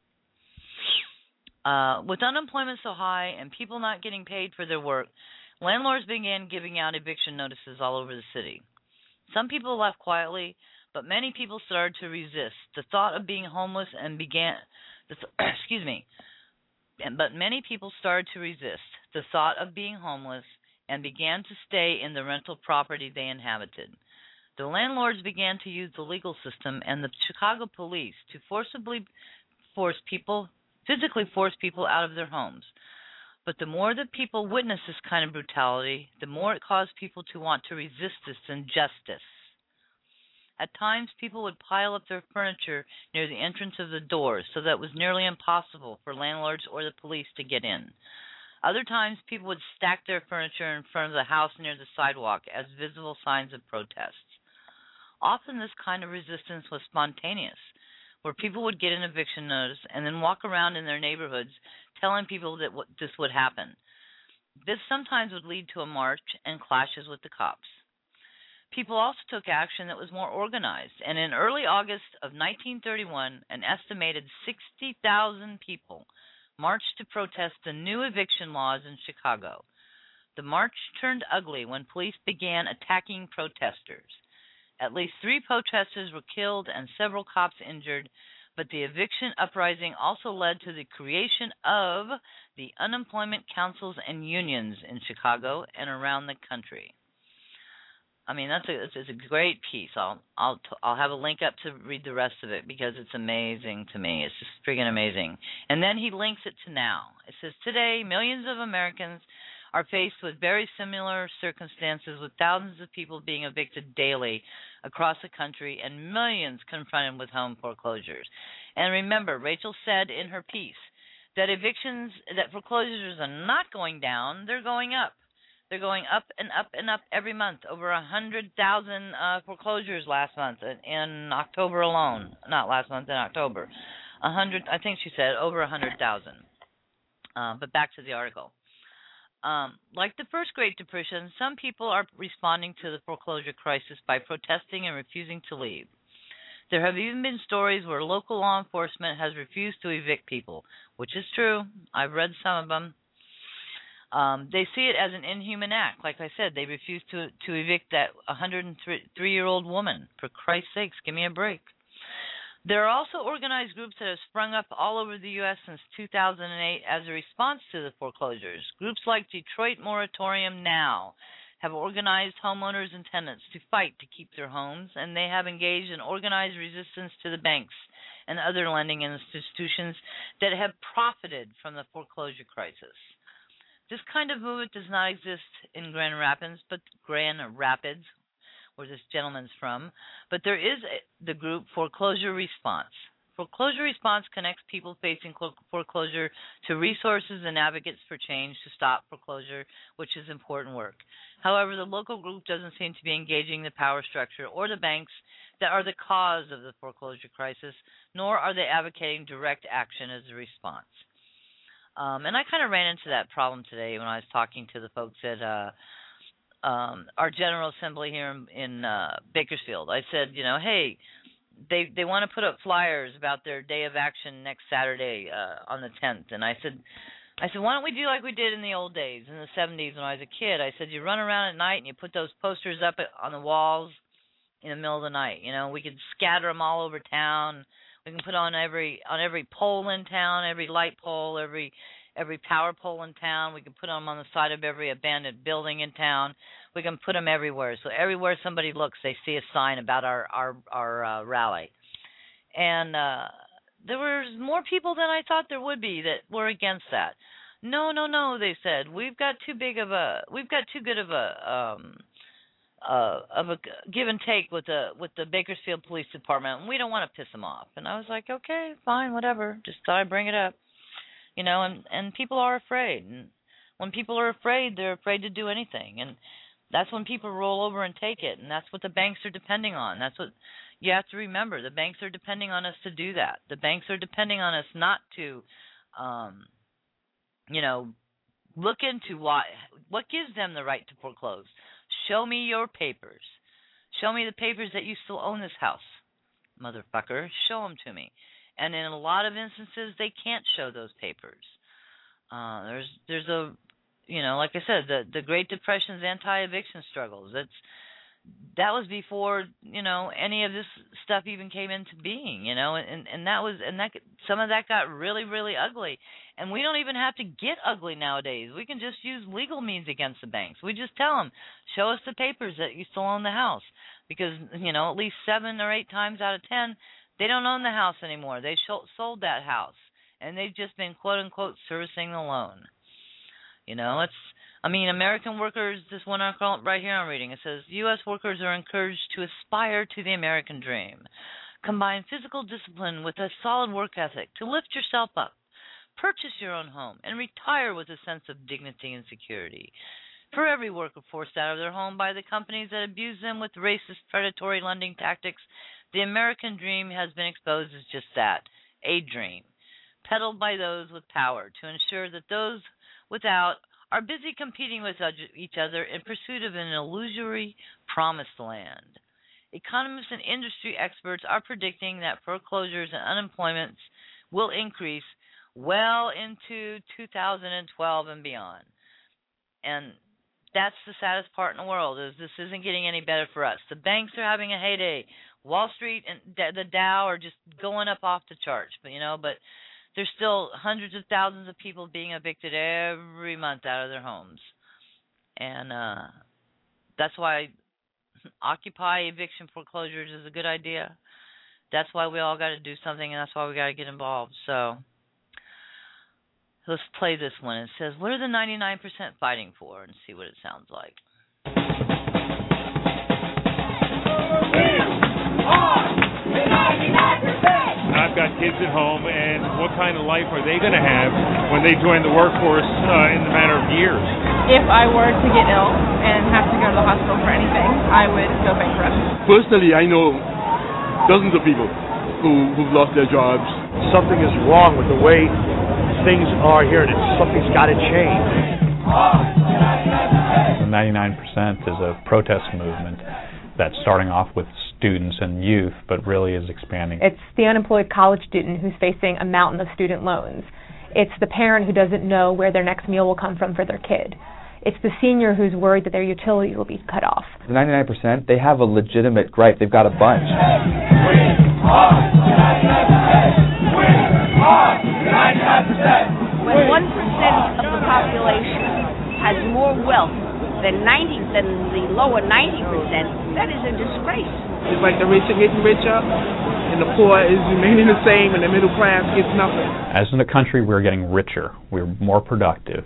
Uh, with unemployment so high and people not getting paid for their work, landlords began giving out eviction notices all over the city. Some people left quietly, but many people started to resist the thought of being homeless and began, the th- excuse me, but many people started to resist the thought of being homeless and began to stay in the rental property they inhabited. The landlords began to use the legal system and the Chicago police to forcibly force people, physically force people out of their homes. But the more that people witnessed this kind of brutality, the more it caused people to want to resist this injustice. At times, people would pile up their furniture near the entrance of the doors so that it was nearly impossible for landlords or the police to get in. Other times, people would stack their furniture in front of the house near the sidewalk as visible signs of protest. Often, this kind of resistance was spontaneous, where people would get an eviction notice and then walk around in their neighborhoods telling people that this would happen. This sometimes would lead to a march and clashes with the cops. People also took action that was more organized, and in early August of nineteen thirty-one, an estimated sixty thousand people marched to protest the new eviction laws in Chicago. The march turned ugly when police began attacking protesters. At least three protesters were killed and several cops injured, but the eviction uprising also led to the creation of the unemployment councils and unions in Chicago and around the country. I mean, that's a it's a great piece. I'll I'll I'll have a link up to read the rest of it because it's amazing to me. It's just friggin' amazing. And then he links it to now. It says, today, millions of Americans are faced with very similar circumstances, with thousands of people being evicted daily across the country and millions confronted with home foreclosures. And remember, Rachel said in her piece that evictions, that foreclosures are not going down, they're going up. They're going up and up and up every month. Over one hundred thousand uh, foreclosures last month in October alone. Not last month, in October. one hundred, I think she said over one hundred thousand. Uh, but back to the article. Um, like the first Great Depression, some people are responding to the foreclosure crisis by protesting and refusing to leave. There have even been stories where local law enforcement has refused to evict people, which is true. I've read some of them. Um, they see it as an inhuman act. Like I said, they refuse to, to evict that one hundred three-year-old woman. For Christ's sakes, give me a break. There are also organized groups that have sprung up all over the U S since two thousand eight as a response to the foreclosures. Groups like Detroit Moratorium Now have organized homeowners and tenants to fight to keep their homes, and they have engaged in organized resistance to the banks and other lending institutions that have profited from the foreclosure crisis. This kind of movement does not exist in Grand Rapids, but Grand Rapids, where this gentleman's from. But there is a, the group Foreclosure Response. Foreclosure Response connects people facing foreclosure to resources and advocates for change to stop foreclosure, which is important work. However, the local group doesn't seem to be engaging the power structure or the banks that are the cause of the foreclosure crisis, nor are they advocating direct action as a response. Um, and I kind of ran into that problem today when I was talking to the folks at uh, um, our General Assembly here in, in uh, Bakersfield. I said, you know, hey, they they want to put up flyers about their day of action next Saturday uh, on the tenth. And I said, I said, why don't we do like we did in the old days, in the seventies when I was a kid? I said, you run around at night and you put those posters up on the walls in the middle of the night. You know, we could scatter them all over town. We can put on every on every pole in town, every light pole, every every power pole in town. We can put them on the side of every abandoned building in town. We can put them everywhere. So everywhere somebody looks, they see a sign about our our our uh, rally. And uh, there was more people than I thought there would be that were against that. No, no, no, they said, we've got too big of a we've got too good of a um, uh, of a give and take with the with the Bakersfield Police Department, and we don't want to piss them off. And I was like, okay, fine, whatever. Just thought I'd bring it up, you know. And and people are afraid, and when people are afraid, they're afraid to do anything, and that's when people roll over and take it, and that's what the banks are depending on. That's what you have to remember. The banks are depending on us to do that. The banks are depending on us not to, um, you know, look into why, what gives them the right to foreclose. Show me your papers. Show me the papers that you still own this house, motherfucker. Show them to me. And in a lot of instances, they can't show those papers. Uh, there's there's a You know, like I said, the the Great Depression's anti-eviction struggles. That's that was before, you know, any of this stuff even came into being. You know, and and that was and that some of that got really really ugly. And we don't even have to get ugly nowadays. We can just use legal means against the banks. We just tell them, show us the papers that you still own the house, because you know at least seven or eight times out of ten they don't own the house anymore. They sold that house, and they've just been quote unquote servicing the loan. You know, it's, I mean, American workers, this one article right here I'm reading, it says, U S workers are encouraged to aspire to the American dream. Combine physical discipline with a solid work ethic to lift yourself up. Purchase your own home and retire with a sense of dignity and security. For every worker forced out of their home by the companies that abuse them with racist, predatory lending tactics, the American dream has been exposed as just that, a dream, peddled by those with power to ensure that those without are busy competing with each other in pursuit of an illusory promised land. Economists and industry experts are predicting that foreclosures and unemployment will increase well into two thousand twelve and beyond. And that's the saddest part in the world, is this isn't getting any better for us. The banks are having a heyday. Wall Street and the Dow are just going up off the charts, but you know, but there's still hundreds of thousands of people being evicted every month out of their homes. And uh, that's why Occupy eviction foreclosures is a good idea. That's why we all got to do something, and that's why we got to get involved. So let's play this one. It says, what are the ninety-nine percent fighting for? And see what it sounds like. I've got kids at home, and what kind of life are they going to have when they join the workforce uh, in the matter of years? If I were to get ill and have to go to the hospital for anything, I would go bankrupt. Personally, I know dozens of people who, who've lost their jobs. Something is wrong with the way things are here, and it's, something's got to change. The ninety-nine percent is a protest movement that's starting off with students and youth, but really is expanding. It's the unemployed college student who's facing a mountain of student loans. It's the parent who doesn't know where their next meal will come from for their kid. It's the senior who's worried that their utility will be cut off. The ninety-nine percent, they have a legitimate gripe. They've got a bunch. When one percent of the population has more wealth than ninety than the lower ninety percent, that is a disgrace. It's like the rich are getting richer, and the poor is remaining the same, and the middle class gets nothing. As in a country, we're getting richer. We're more productive.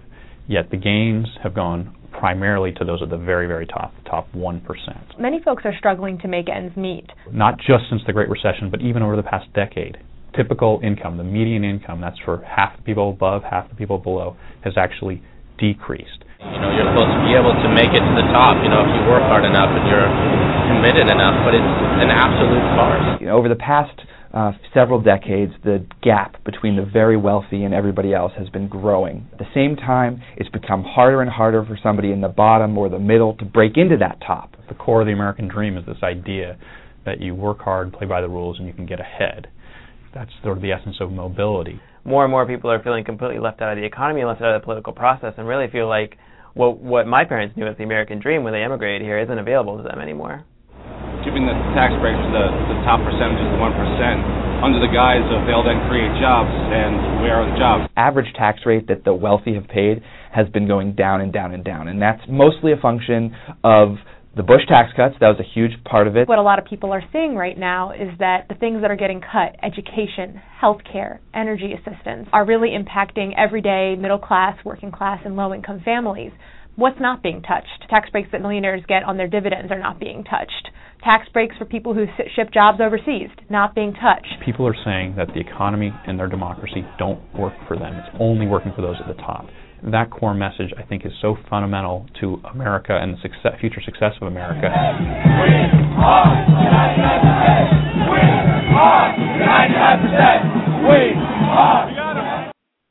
yet the gains have gone primarily to those at the very, very top, top one percent. Many folks are struggling to make ends meet. Not just since the Great Recession, but even over the past decade. Typical income, the median income, that's for half the people above, half the people below, has actually decreased. You know, you're supposed to be able to make it to the top, you know, if you work hard enough and you're committed enough, but it's an absolute farce. You know, over the past uh, several decades, the gap between the very wealthy and everybody else has been growing. At the same time, it's become harder and harder for somebody in the bottom or the middle to break into that top. The core of the American dream is this idea that you work hard, play by the rules, and you can get ahead. That's sort of the essence of mobility. More and more people are feeling completely left out of the economy and left out of the political process, and really feel like what what my parents knew as the American dream when they immigrated here isn't available to them anymore. Giving the tax breaks to the, the top percentages, the one percent, under the guise of they'll then create jobs, and where are the jobs? Average tax rate that the wealthy have paid has been going down and down and down, and that's mostly a function of the Bush tax cuts. That was a huge part of it. What a lot of people are seeing right now is that the things that are getting cut, education, healthcare, energy assistance, are really impacting everyday middle class, working class, and low-income families. What's not being touched? Tax breaks that millionaires get on their dividends are not being touched. Tax breaks for people who ship jobs overseas, not being touched. People are saying that the economy and their democracy don't work for them. It's only working for those at the top. That core message, I think, is so fundamental to America and the success, future success of America. We are ninety-nine percent. We are ninety-nine percent. We are.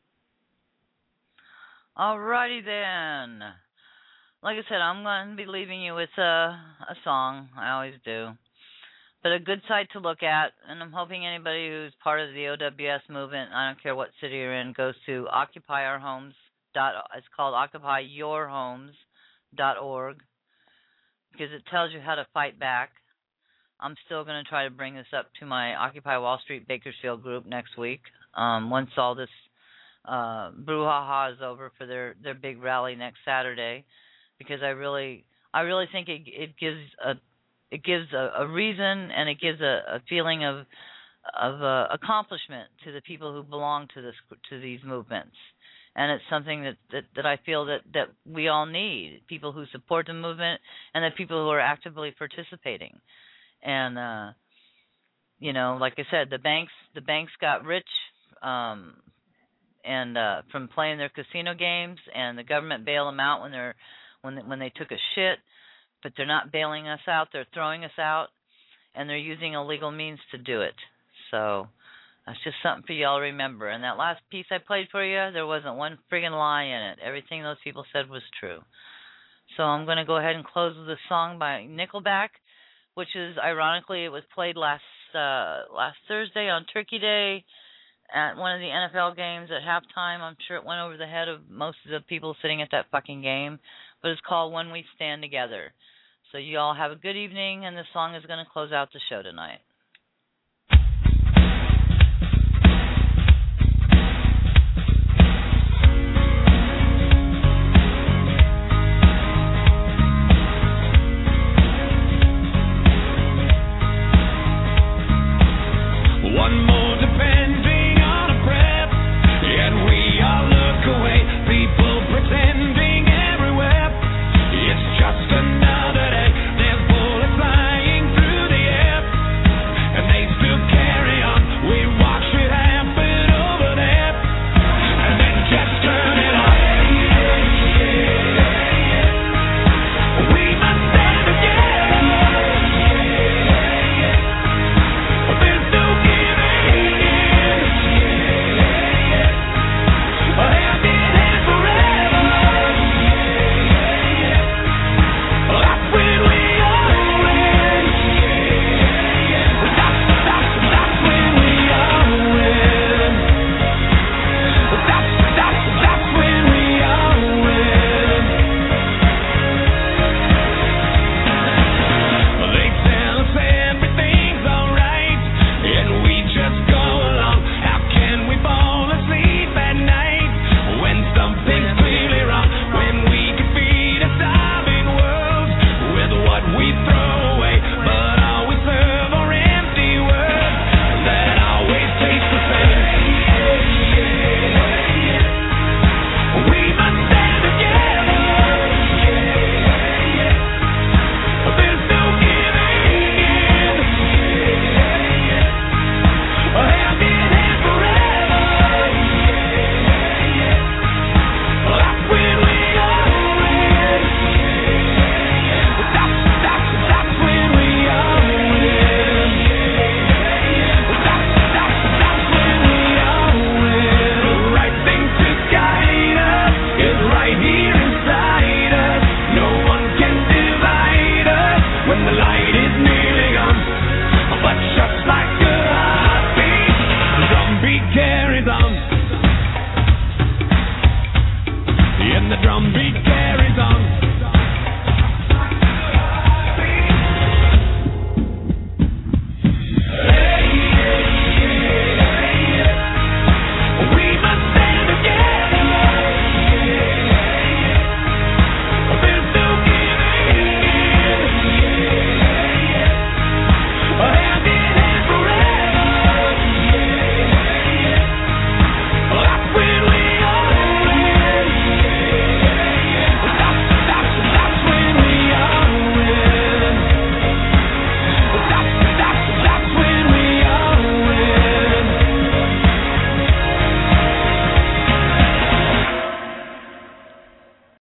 Alrighty then. Like I said, I'm going to be leaving you with a, a song. I always do. But a good site to look at, and I'm hoping anybody who's part of the O W S movement, I don't care what city you're in, goes to Occupy Our Homes. It's called occupy your homes dot org because it tells you how to fight back. I'm still going to try to bring this up to my Occupy Wall Street Bakersfield group next week. Um, once all this uh, brouhaha is over for their, their big rally next Saturday, because I really I really think it it gives a it gives a, a reason, and it gives a, a feeling of of uh, accomplishment to the people who belong to this to these movements. And it's something that, that, that I feel that, that we all need, people who support the movement and the people who are actively participating. And, uh, you know, like I said, the banks the banks got rich um, and uh, from playing their casino games, and the government bailed them out when they're when they, when they took a shit, but they're not bailing us out. They're throwing us out, and they're using illegal means to do it. So that's just something for y'all to remember. And that last piece I played for you, there wasn't one friggin' lie in it. Everything those people said was true. So I'm going to go ahead and close with a song by Nickelback, which is, ironically, it was played last uh, last Thursday on Turkey Day at one of the N F L games at halftime. I'm sure it went over the head of most of the people sitting at that fucking game. But it's called When We Stand Together. So you all have a good evening, and this song is going to close out the show tonight.